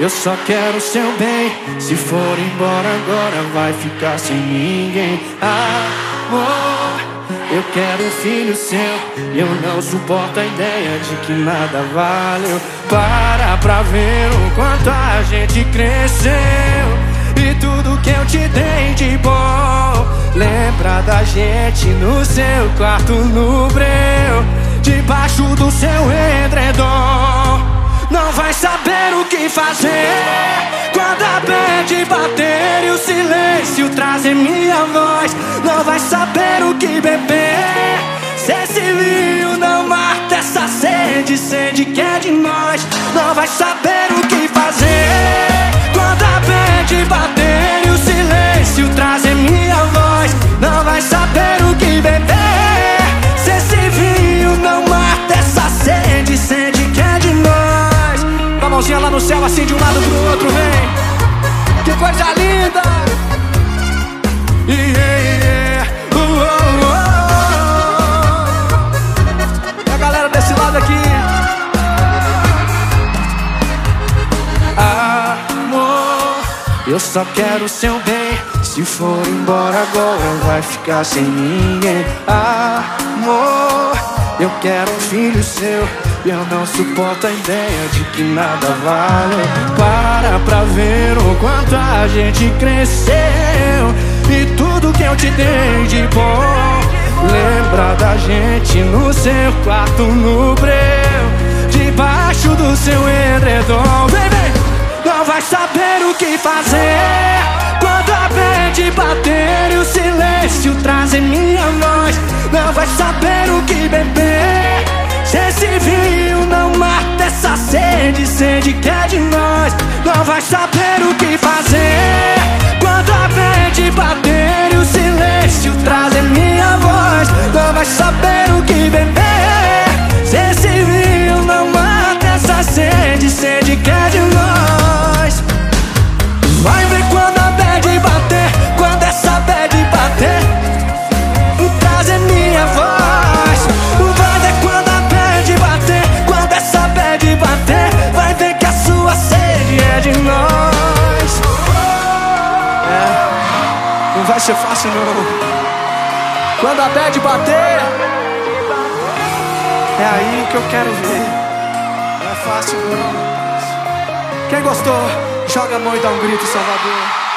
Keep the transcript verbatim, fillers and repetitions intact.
Eu só quero o seu bem. Se for embora agora vai ficar sem ninguém. Amor, eu quero um filho seu. Eu não suporto a ideia de que nada valeu. Para pra ver o quanto a gente cresceu e tudo que eu te dei de bom. Lembra da gente no seu quarto no breu, debaixo do seu edredom. Não vai saber o que fazer quando a bad bater e o silêncio trazer minha voz. Não vai saber o que beber se esse vinho não mata essa sede, sede que é de nós. Não vai saber o que fazer quando a bad bater e o silêncio trazer minha voz. Não vai saber o que beber se esse vinho não mata essa sede, sede que é de nós. Com a mãozinha lá no céu, assim de um lado pro outro, vem. Que coisa linda! Yeah, yeah. Uh, uh, uh. E a galera desse lado aqui. Amor, eu só quero o seu bem. Se for embora agora vai ficar sem ninguém. Amor, eu quero um filho seu. Eu não suporto a ideia de que nada vale. Para pra ver o quanto a gente cresceu e tudo que eu te dei de bom. Lembra da gente no seu quarto no breu, debaixo do seu edredom. Vem, vem! Não vai saber o que fazer quando a bad bater e o silêncio trazer minha voz. Não vai saber o que beber se esse vinho não mata essa sede, sede que é de nós. Não vai saber o que fazer quando a bad bater e o silêncio trazer minha voz. Não vai saber o que beber se esse vinho não mata essa sede, sede que é de nós. Vai ver quando a bad bater, quando essa bad bater, trazer minha voz. Vai ver quando a bad bater, quando essa bad bater, vai ver que a sua sede é de nós. É, não vai ser fácil não. Quando a bad bater, é aí que eu quero ver. Não é fácil não. Quem gostou, joga a mão e dá um grito, Salvador.